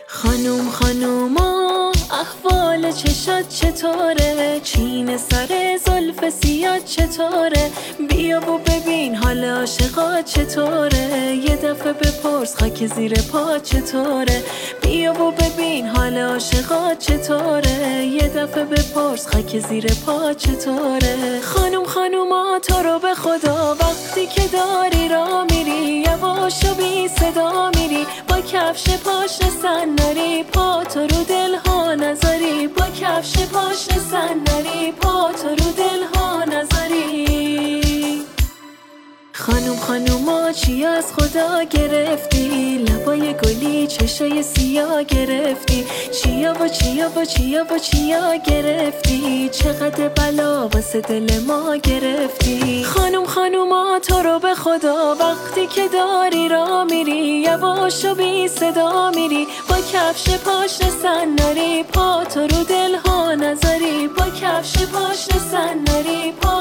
خانوما احوال چشات چطوره؟ چین سر زلف سیاد چطوره؟ بیا و ببین حال عاشقات چطوره؟ یه دفعه بپرس خاک زیر پا چطوره؟ بیا و ببین حال عاشقات چطوره؟ یه دفعه بپرس خاک زیر پا چطوره؟ خانوما تو رو به خدا وقتی که داری را میری یواش و بی صدا میری، با کفش پاشنه سنداری پا تو رو دل ها نذاری، با کفش پاشنه سنداری پا تو رو دل ها نذاری. خانوما چی از خدا گرفتی؟ لبای گلی چشای سیاه گرفتی، چیا گرفتی؟ چقدر بلا واسه دل ما گرفتی؟ خانوما تو رو به خدا وقتی که داری را میری یواش و بی صدا میری، با کفش پاشنه سنداری پا تو رو دل ها نذاری، با کفش پاشنه سنداری پا